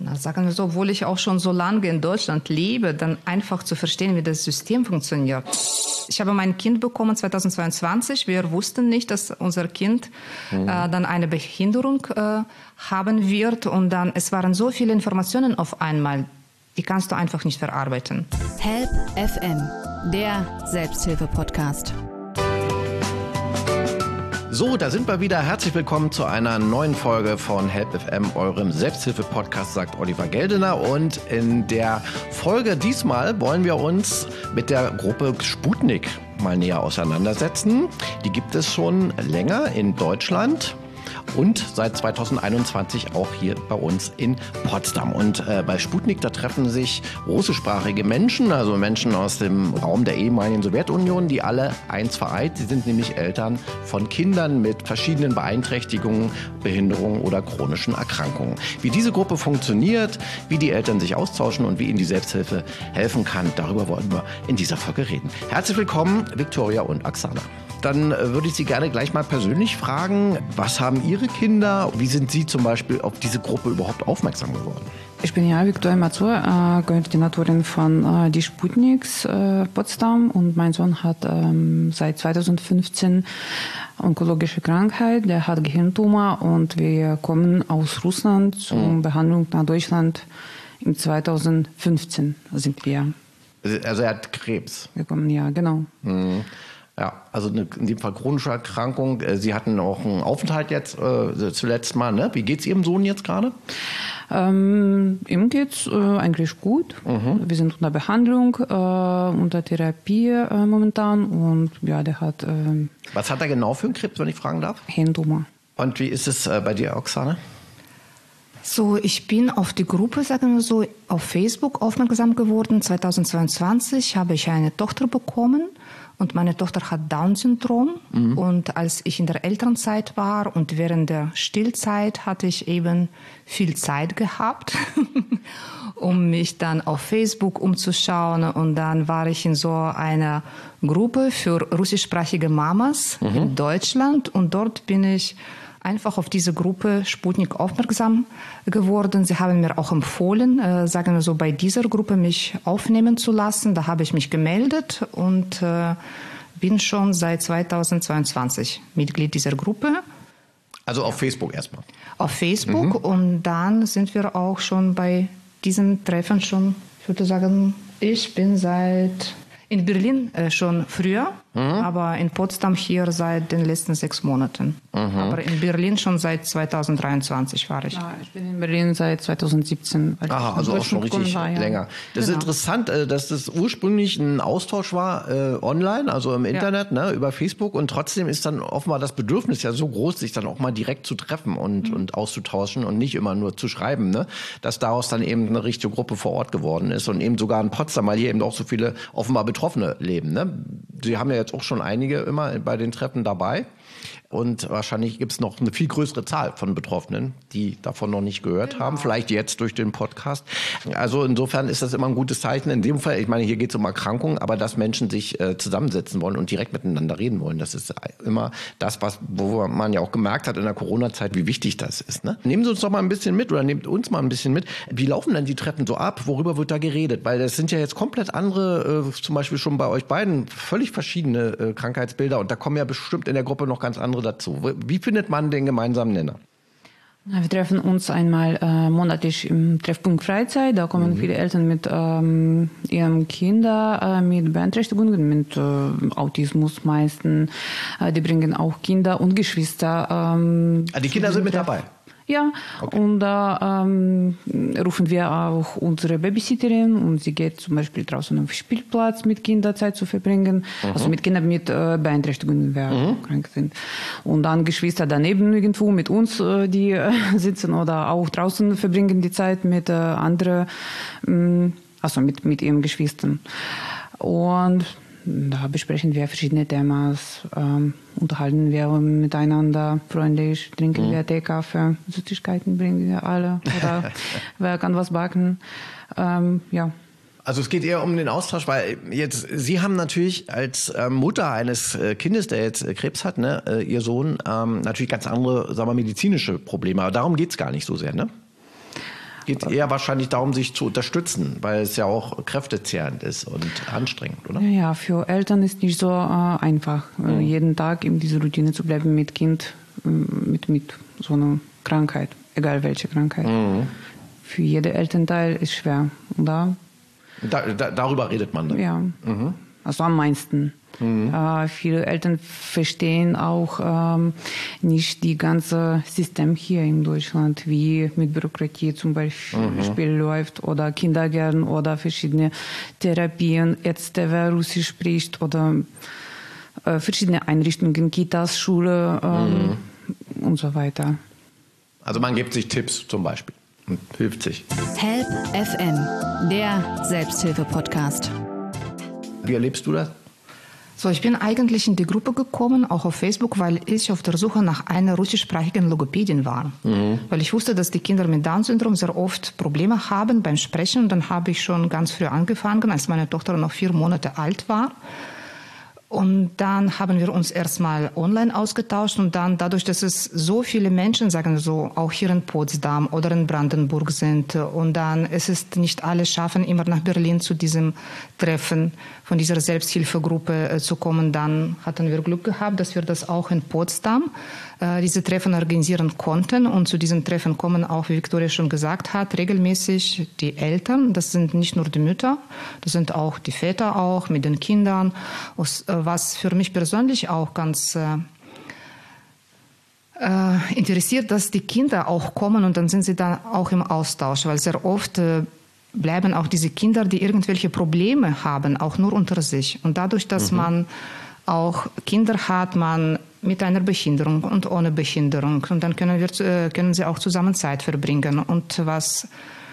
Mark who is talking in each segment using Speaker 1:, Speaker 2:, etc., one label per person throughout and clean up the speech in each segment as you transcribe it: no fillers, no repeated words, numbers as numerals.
Speaker 1: Sagen wir so, obwohl ich auch schon so lange in Deutschland lebe, dann einfach zu verstehen, wie das System funktioniert. Ich habe mein Kind bekommen 2022. Wir wussten nicht, dass unser Kind dann eine Behinderung haben wird. Und dann, es waren so viele Informationen auf einmal, die kannst du einfach nicht verarbeiten.
Speaker 2: Help FM, der Selbsthilfe-Podcast.
Speaker 3: So, da sind wir wieder. Herzlich willkommen zu einer neuen Folge von Help FM, eurem Selbsthilfe-Podcast, sagt Oliver Geldener. Und in der Folge diesmal wollen wir uns mit der Gruppe Sputnik mal näher auseinandersetzen. Die gibt es schon länger in Deutschland und seit 2021 auch hier bei uns in Potsdam. Und bei Sputnik, da treffen sich russischsprachige Menschen, also Menschen aus dem Raum der ehemaligen Sowjetunion, die alle eins vereint. Sie sind nämlich Eltern von Kindern mit verschiedenen Beeinträchtigungen, Behinderungen oder chronischen Erkrankungen. Wie diese Gruppe funktioniert, wie die Eltern sich austauschen und wie ihnen die Selbsthilfe helfen kann, darüber wollen wir in dieser Folge reden. Herzlich willkommen, Viktoria und Oksana. Dann würde ich Sie gerne gleich mal persönlich fragen, was haben Ihre Kinder, wie sind Sie zum Beispiel auf diese Gruppe überhaupt aufmerksam geworden?
Speaker 4: Ich bin Viktoria Mazur, Koordinatorin von die Sputniks Potsdam, und mein Sohn hat seit 2015 onkologische Krankheit, der hat Gehirntumor, und wir kommen aus Russland zur Behandlung nach Deutschland. Im 2015 sind wir.
Speaker 3: Also er hat Krebs?
Speaker 4: Gekommen, ja, genau.
Speaker 3: Ja, also in dem Fall chronische Erkrankung. Sie hatten auch einen Aufenthalt jetzt zuletzt mal, ne? Wie geht's Ihrem Sohn jetzt gerade?
Speaker 4: Ihm geht's eigentlich gut. Wir sind unter Behandlung, unter Therapie momentan, und ja, der hat...
Speaker 3: Was hat er genau für einen Krebs, wenn ich fragen darf?
Speaker 4: Hirntumor.
Speaker 3: Und wie ist es bei dir, Oksana?
Speaker 1: So, ich bin auf die Gruppe, sagen wir so, auf Facebook aufmerksam geworden. 2022 habe ich eine Tochter bekommen. Und meine Tochter hat Down-Syndrom. Und als ich in der Elternzeit war und während der Stillzeit hatte ich eben viel Zeit gehabt, um mich dann auf Facebook umzuschauen. Und dann war ich in so einer Gruppe für russischsprachige Mamas in Deutschland. Und dort bin ich einfach auf diese Gruppe Sputnik aufmerksam geworden. Sie haben mir auch empfohlen, sagen wir so, bei dieser Gruppe mich aufnehmen zu lassen. Da habe ich mich gemeldet und bin schon seit 2022 Mitglied dieser Gruppe.
Speaker 3: Also auf Facebook erstmal? Auf
Speaker 1: Facebook, und dann sind wir auch schon bei diesem Treffen schon, ich würde sagen, ich bin in Berlin schon früher, aber in Potsdam hier seit den letzten 6 Monaten. Aber in Berlin schon seit 2023 war ich.
Speaker 4: Ja, ich bin in Berlin seit 2017.
Speaker 3: Aha, also auch schon richtig länger. Das ist interessant, dass das ursprünglich ein Austausch war online, also im Internet, ne, über Facebook, und trotzdem ist dann offenbar das Bedürfnis ja so groß, sich dann auch mal direkt zu treffen und auszutauschen und nicht immer nur zu schreiben, ne, dass daraus dann eben eine richtige Gruppe vor Ort geworden ist und eben sogar in Potsdam, weil hier eben auch so viele offenbar Betroffene leben. Ne? Sie haben ja jetzt auch schon einige immer bei den Treffen dabei. Und wahrscheinlich gibt es noch eine viel größere Zahl von Betroffenen, die davon noch nicht gehört haben. Vielleicht jetzt durch den Podcast. Also insofern ist das immer ein gutes Zeichen. In dem Fall, ich meine, hier geht es um Erkrankungen, aber dass Menschen sich zusammensetzen wollen und direkt miteinander reden wollen, das ist immer das, wo man ja auch gemerkt hat in der Corona-Zeit, wie wichtig das ist. Ne? Nehmen Sie uns doch mal ein bisschen mit oder nehmt uns mal ein bisschen mit. Wie laufen denn die Treffen so ab? Worüber wird da geredet? Weil das sind ja jetzt komplett andere, zum Beispiel schon bei euch beiden, völlig verschiedene Krankheitsbilder. Und da kommen ja bestimmt in der Gruppe noch ganz andere dazu. Wie findet man den gemeinsamen Nenner?
Speaker 4: Wir treffen uns einmal monatlich im Treffpunkt Freizeit. Da kommen viele Eltern mit ihren Kindern mit Beeinträchtigungen, mit Autismus meistens. Die bringen auch Kinder und Geschwister.
Speaker 3: Die Kinder sind mit dabei?
Speaker 4: Ja, okay. Und da rufen wir auch unsere Babysitterin, und sie geht zum Beispiel draußen auf den Spielplatz mit Kindern Zeit zu verbringen, also mit Kindern mit Beeinträchtigungen, wer krank sind. Und dann Geschwister daneben irgendwo mit uns, die sitzen oder auch draußen verbringen die Zeit mit anderen, also mit ihren Geschwistern. Und da besprechen wir verschiedene Themen, unterhalten wir miteinander, freundlich, trinken wir Tee, Kaffee, Süßigkeiten bringen wir alle, oder wer kann was backen, ja.
Speaker 3: Also es geht eher um den Austausch, weil jetzt Sie haben natürlich als Mutter eines Kindes, der jetzt Krebs hat, ne, Ihr Sohn, natürlich ganz andere, sagen wir, medizinische Probleme, aber darum geht's gar nicht so sehr, ne? geht eher wahrscheinlich darum, sich zu unterstützen, weil es ja auch kräftezehrend ist und anstrengend, oder?
Speaker 4: Ja, für Eltern ist nicht so einfach, jeden Tag in dieser Routine zu bleiben mit Kind, mit so einer Krankheit, egal welche Krankheit. Für jeden Elternteil ist schwer. Und
Speaker 3: darüber redet man dann?
Speaker 4: Ja, also am meisten. Viele Eltern verstehen auch nicht die ganze System hier in Deutschland, wie mit Bürokratie zum Beispiel läuft oder Kindergärten oder verschiedene Therapien, Ärzte, wer Russisch spricht oder verschiedene Einrichtungen, Kitas, Schule und so weiter.
Speaker 3: Also man gibt sich Tipps zum Beispiel und hilft sich.
Speaker 2: Help FM, der Selbsthilfe-Podcast.
Speaker 3: Wie erlebst du das?
Speaker 1: So, ich bin eigentlich in die Gruppe gekommen, auch auf Facebook, weil ich auf der Suche nach einer russischsprachigen Logopädin war. Weil ich wusste, dass die Kinder mit Down-Syndrom sehr oft Probleme haben beim Sprechen. Und dann habe ich schon ganz früh angefangen, als meine Tochter noch 4 Monate alt war. Und dann haben wir uns erstmal online ausgetauscht und dann dadurch, dass es so viele Menschen, sagen wir so, auch hier in Potsdam oder in Brandenburg sind und dann es ist nicht alle schaffen, immer nach Berlin zu diesem Treffen von dieser Selbsthilfegruppe zu kommen, dann hatten wir Glück gehabt, dass wir das auch in Potsdam diese Treffen organisieren konnten und zu diesen Treffen kommen auch, wie Viktoria schon gesagt hat, regelmäßig die Eltern, das sind nicht nur die Mütter, das sind auch die Väter auch mit den Kindern, was für mich persönlich auch ganz interessiert, dass die Kinder auch kommen und dann sind sie dann auch im Austausch, weil sehr oft bleiben auch diese Kinder, die irgendwelche Probleme haben, auch nur unter sich. Und dadurch, dass man auch Kinder hat, man mit einer Behinderung und ohne Behinderung. Und dann können sie auch zusammen Zeit verbringen. Und was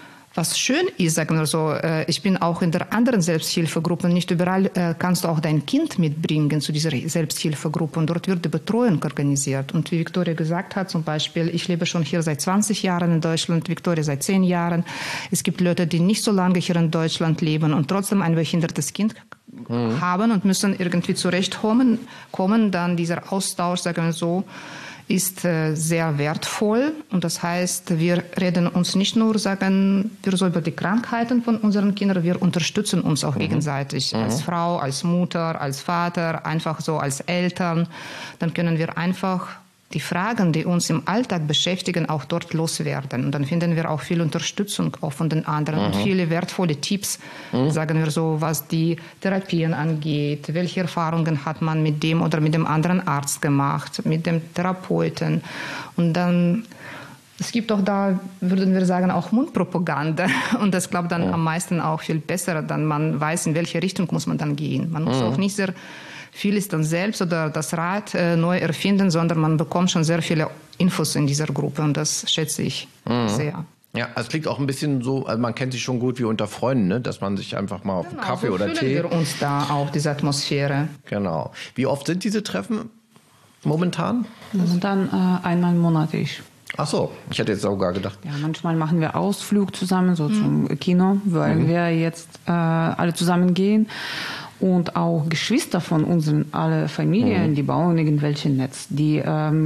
Speaker 1: schön ist, sagen wir so, ich bin auch in der anderen Selbsthilfegruppe. Nicht überall kannst du auch dein Kind mitbringen zu dieser Selbsthilfegruppe. Und dort wird die Betreuung organisiert. Und wie Viktoria gesagt hat, zum Beispiel, ich lebe schon hier seit 20 Jahren in Deutschland, Viktoria seit 10 Jahren. Es gibt Leute, die nicht so lange hier in Deutschland leben und trotzdem ein behindertes Kind haben und müssen irgendwie zurechtkommen. Dann dieser Austausch, sagen wir so, ist sehr wertvoll. Und das heißt, wir reden uns nicht nur, sagen wir so, über die Krankheiten von unseren Kindern, wir unterstützen uns auch gegenseitig. Als Frau, als Mutter, als Vater, einfach so als Eltern. Dann können wir einfach die Fragen, die uns im Alltag beschäftigen, auch dort loswerden. Und dann finden wir auch viel Unterstützung auch von den anderen und viele wertvolle Tipps, sagen wir so, was die Therapien angeht. Welche Erfahrungen hat man mit dem oder mit dem anderen Arzt gemacht, mit dem Therapeuten. Und dann, es gibt auch da, würden wir sagen, auch Mundpropaganda. Und das klappt dann am meisten auch viel besser, dann man weiß, in welche Richtung muss man dann gehen. Man muss auch nicht sehr vieles dann selbst oder das Rad neu erfinden, sondern man bekommt schon sehr viele Infos in dieser Gruppe und das schätze ich sehr.
Speaker 3: Ja, es klingt auch ein bisschen so, also man kennt sich schon gut wie unter Freunden, ne? Dass man sich einfach mal auf einen Kaffee oder Tee...
Speaker 1: wir uns da auch, diese Atmosphäre.
Speaker 3: Genau. Wie oft sind diese Treffen momentan?
Speaker 4: Momentan einmal monatlich.
Speaker 3: Ach so, ich hätte jetzt sogar gedacht.
Speaker 4: Ja, manchmal machen wir Ausflug zusammen, so zum Kino, weil wir jetzt alle zusammen gehen. Und auch Geschwister von unseren alle Familien, die bauen irgendwelche Netz. Die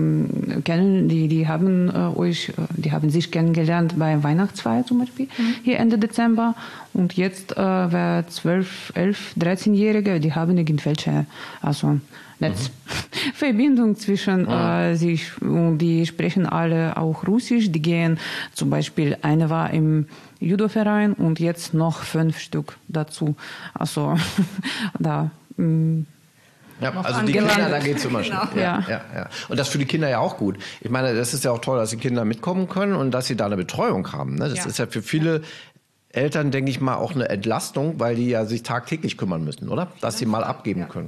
Speaker 4: kennen, die haben sich kennengelernt bei Weihnachtsfeier zum Beispiel, hier Ende Dezember. Und jetzt 12, 11, 13-Jährige, die haben irgendwelche, also Netzverbindung zwischen sich und die sprechen alle auch Russisch. Die gehen zum Beispiel, eine war im Judo-Verein und jetzt noch 5 Stück dazu. Also da.
Speaker 3: Ja, also die Kinder, da geht es immer schnell.
Speaker 1: Genau.
Speaker 3: Ja. Und das für die Kinder ja auch gut. Ich meine, das ist ja auch toll, dass die Kinder mitkommen können und dass sie da eine Betreuung haben. Ne? Das ist ja für viele Eltern, denke ich mal, auch eine Entlastung, weil die ja sich tagtäglich kümmern müssen, oder? Dass sie mal abgeben können.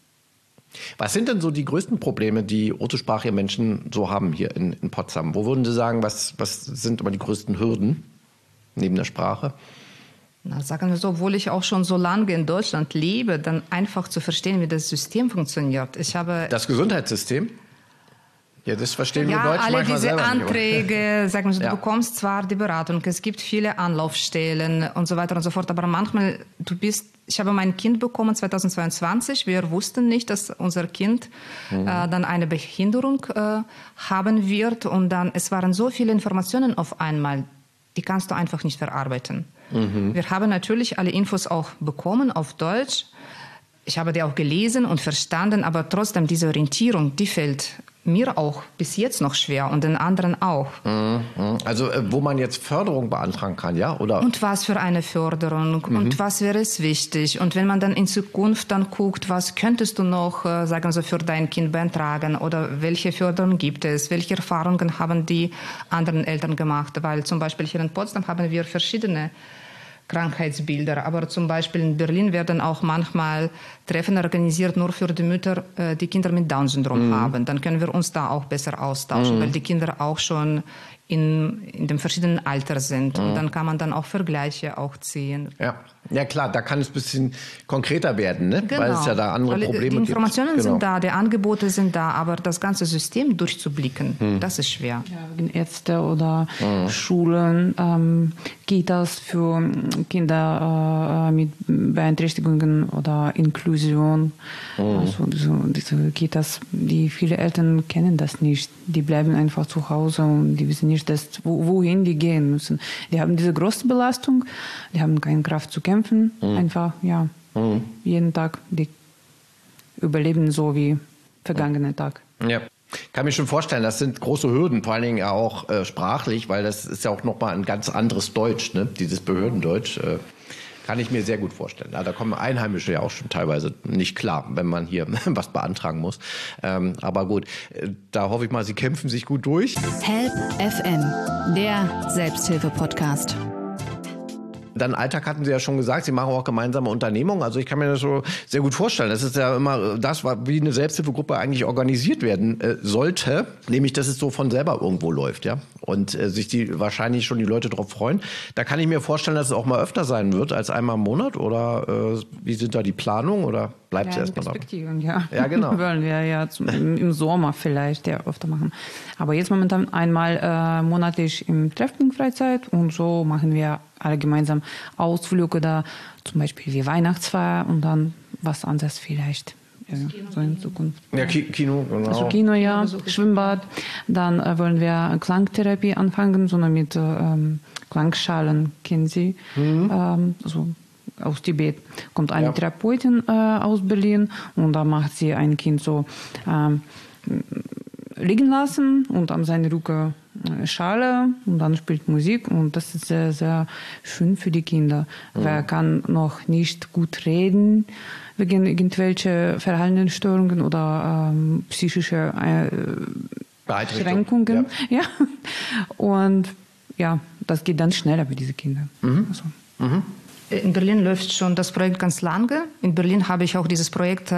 Speaker 3: Was sind denn so die größten Probleme, die russischsprachige Menschen so haben hier in Potsdam? Wo würden Sie sagen, was sind immer die größten Hürden neben der Sprache?
Speaker 1: Na, sagen wir so, obwohl ich auch schon so lange in Deutschland lebe, dann einfach zu verstehen, wie das System funktioniert.
Speaker 3: Das Gesundheitssystem? Ja, das verstehen wir Deutschen
Speaker 1: alle
Speaker 3: manchmal
Speaker 1: diese
Speaker 3: selber
Speaker 1: Anträge,
Speaker 3: nicht,
Speaker 1: sagen wir so, du bekommst zwar die Beratung, es gibt viele Anlaufstellen und so weiter und so fort, aber manchmal, ich habe mein Kind bekommen 2022, wir wussten nicht, dass unser Kind dann eine Behinderung haben wird und dann, es waren so viele Informationen auf einmal. die kannst du einfach nicht verarbeiten. Wir haben natürlich alle Infos auch bekommen auf Deutsch. Ich habe die auch gelesen und verstanden, aber trotzdem diese Orientierung, die fällt mir auch bis jetzt noch schwer und den anderen auch.
Speaker 3: Also wo man jetzt Förderung beantragen kann, ja? Oder?
Speaker 1: Und was für eine Förderung und was wäre es wichtig? Und wenn man dann in Zukunft dann guckt, was könntest du noch, sagen wir so, für dein Kind beantragen oder welche Förderung gibt es? Welche Erfahrungen haben die anderen Eltern gemacht? Weil zum Beispiel hier in Potsdam haben wir verschiedene Krankheitsbilder. Aber zum Beispiel in Berlin werden auch manchmal Treffen organisiert nur für die Mütter, die Kinder mit Down-Syndrom haben. Dann können wir uns da auch besser austauschen, weil die Kinder auch schon in dem verschiedenen Alter sind. Und dann kann man dann auch Vergleiche auch ziehen.
Speaker 3: Ja klar, da kann es ein bisschen konkreter werden, ne?
Speaker 1: Genau.
Speaker 3: Weil es ja da andere Probleme gibt.
Speaker 1: Die Informationen sind da, die Angebote sind da, aber das ganze System durchzublicken, das ist schwer.
Speaker 4: Ja, wegen Ärzte oder Schulen, Kitas für Kinder mit Beeinträchtigungen oder Inklusion. Also diese Kitas, die viele Eltern kennen das nicht. Die bleiben einfach zu Hause und die wissen nicht, wohin die gehen müssen. Die haben diese große Belastung, die haben keine Kraft zu kämpfen. Einfach, jeden Tag, die überleben so wie vergangenen Tag.
Speaker 3: Ja. Kann mir schon vorstellen, das sind große Hürden, vor allen Dingen auch sprachlich, weil das ist ja auch nochmal ein ganz anderes Deutsch, ne? Dieses Behördendeutsch. Kann ich mir sehr gut vorstellen. Da kommen Einheimische ja auch schon teilweise nicht klar, wenn man hier was beantragen muss. Aber gut, da hoffe ich mal, Sie kämpfen sich gut durch.
Speaker 2: Help FM, der Selbsthilfe-Podcast.
Speaker 3: Dann Alltag hatten Sie ja schon gesagt, Sie machen auch gemeinsame Unternehmungen. Also ich kann mir das so sehr gut vorstellen. Das ist ja immer das, wie eine Selbsthilfegruppe eigentlich organisiert werden sollte. Nämlich, dass es so von selber irgendwo läuft, ja. Und sich wahrscheinlich schon die Leute darauf freuen. Da kann ich mir vorstellen, dass es auch mal öfter sein wird als einmal im Monat. Oder wie sind da die Planungen? Oder bleibt es erstmal da?
Speaker 4: Perspektiven, ja.
Speaker 3: Ja, genau.
Speaker 4: Wollen wir ja im Sommer vielleicht öfter machen. Aber jetzt momentan einmal monatlich im Treffpunkt Freizeit und so machen wir alle gemeinsam Ausflüge oder zum Beispiel wie Weihnachtsfeier und dann was anderes vielleicht. So in Zukunft.
Speaker 3: Ja, Kino, genau.
Speaker 4: Also Kino, ja, Schwimmbad. Dann wollen wir Klangtherapie anfangen, sondern mit Klangschalen, kennen Sie, so aus Tibet. Kommt eine Therapeutin aus Berlin und da macht sie ein Kind so liegen lassen und an seine Rücken Schale und dann spielt Musik und das ist sehr, sehr schön für die Kinder. Wer kann noch nicht gut reden wegen irgendwelche Verhaltensstörungen oder psychische Beschränkungen. Ja. Und ja, das geht dann schneller bei diesen Kindern. Also.
Speaker 1: In Berlin läuft schon das Projekt ganz lange. In Berlin habe ich auch dieses Projekt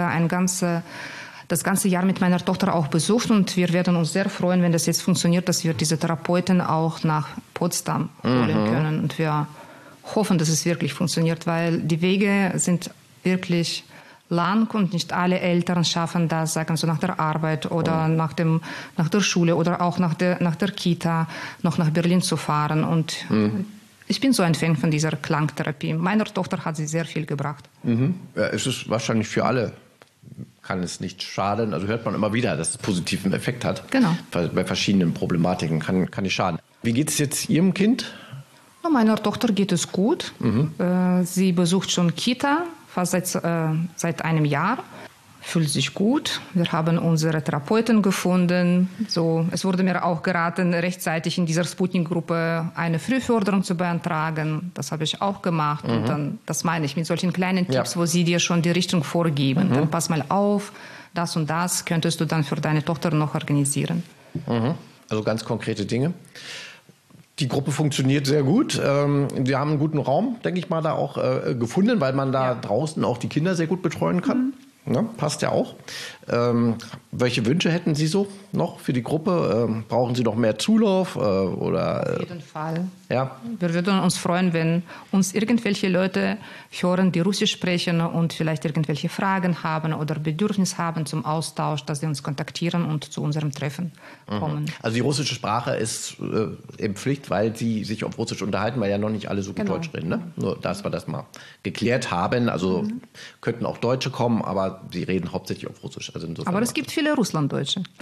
Speaker 1: das ganze Jahr mit meiner Tochter auch besucht und wir werden uns sehr freuen, wenn das jetzt funktioniert, dass wir diese Therapeuten auch nach Potsdam holen können. Und wir hoffen, dass es wirklich funktioniert, weil die Wege sind wirklich lang und nicht alle Eltern schaffen das, sagen wir so, nach der Arbeit oder nach der Schule oder auch nach der Kita noch nach Berlin zu fahren. Und ich bin so ein Fan von dieser Klangtherapie. Meiner Tochter hat sie sehr viel gebracht.
Speaker 3: Ja, es ist wahrscheinlich für alle. Kann es nicht schaden. Also hört man immer wieder, dass es positiven Effekt hat.
Speaker 1: Genau.
Speaker 3: Bei verschiedenen Problematiken kann nicht schaden. Wie geht es jetzt Ihrem Kind?
Speaker 1: Meiner Tochter geht es gut. Sie besucht schon Kita, fast seit einem Jahr. Fühlt sich gut. Wir haben unsere Therapeuten gefunden. So, es wurde mir auch geraten, rechtzeitig in dieser Sputnik-Gruppe eine Frühförderung zu beantragen. Das habe ich auch gemacht. Und dann, das meine ich mit solchen kleinen Tipps, wo sie dir schon die Richtung vorgeben. Dann pass mal auf, das und das könntest du dann für deine Tochter noch organisieren.
Speaker 3: Also ganz konkrete Dinge. Die Gruppe funktioniert sehr gut. Wir haben einen guten Raum, denke ich mal, da auch gefunden, weil man da draußen auch die Kinder sehr gut betreuen kann. Ne, passt ja auch. Welche Wünsche hätten Sie so noch für die Gruppe? Brauchen Sie noch mehr Zulauf? Oder,
Speaker 1: auf jeden Fall.
Speaker 3: Ja.
Speaker 1: Wir würden uns freuen, wenn uns irgendwelche Leute hören, die Russisch sprechen und vielleicht irgendwelche Fragen haben oder Bedürfnis haben zum Austausch, dass sie uns kontaktieren und zu unserem Treffen kommen.
Speaker 3: Also die russische Sprache ist eben Pflicht, weil Sie sich auf Russisch unterhalten, weil ja noch nicht alle so gut Deutsch reden. Ne? Nur, dass wir das mal geklärt haben. Also könnten auch Deutsche kommen, aber Sie reden hauptsächlich auf Russisch. Also
Speaker 1: aber es gibt viele Russlanddeutsche.
Speaker 3: Das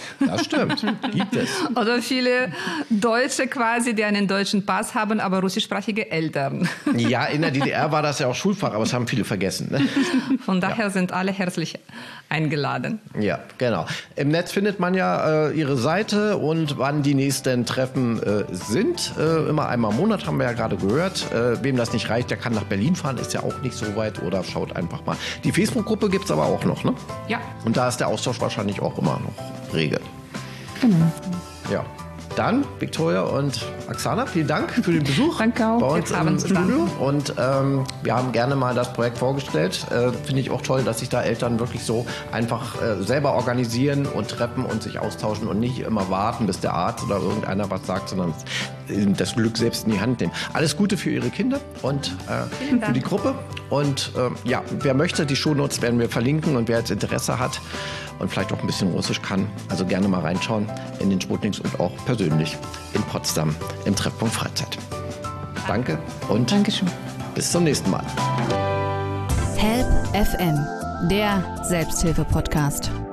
Speaker 3: stimmt. Gibt es.
Speaker 1: Oder viele Deutsche quasi, die einen deutschen Pass haben, aber russischsprachige Eltern.
Speaker 3: Ja, in der DDR war das ja auch Schulfach, aber das haben viele vergessen. Ne?
Speaker 1: Von daher sind alle herzlich eingeladen.
Speaker 3: Ja, genau. Im Netz findet man ja ihre Seite und wann die nächsten Treffen sind. Immer einmal im Monat, haben wir ja gerade gehört. Wem das nicht reicht, der kann nach Berlin fahren, ist ja auch nicht so weit. Oder schaut einfach mal. Die Facebook-Gruppe gibt es aber auch noch, ne?
Speaker 1: Ja.
Speaker 3: Und da ist der Austausch wahrscheinlich auch immer noch rege.
Speaker 4: Genau.
Speaker 3: Ja. Dann, Viktoria und Oksana, vielen Dank für den Besuch.
Speaker 4: Danke auch.
Speaker 3: Bei uns im Studio. Und wir haben gerne mal das Projekt vorgestellt. Finde ich auch toll, dass sich da Eltern wirklich so einfach selber organisieren und treffen und sich austauschen und nicht immer warten, bis der Arzt oder irgendeiner was sagt, sondern das Glück selbst in die Hand nehmen. Alles Gute für Ihre Kinder und für die Gruppe. Und ja, wer möchte, die Shownotes werden wir verlinken und wer jetzt Interesse hat und vielleicht auch ein bisschen Russisch kann, also gerne mal reinschauen in den Sputniks und auch persönlich in Potsdam im Treffpunkt Freizeit. Danke und
Speaker 4: Dankeschön.
Speaker 3: Bis zum nächsten Mal.
Speaker 2: Help FM, der Selbsthilfe-Podcast.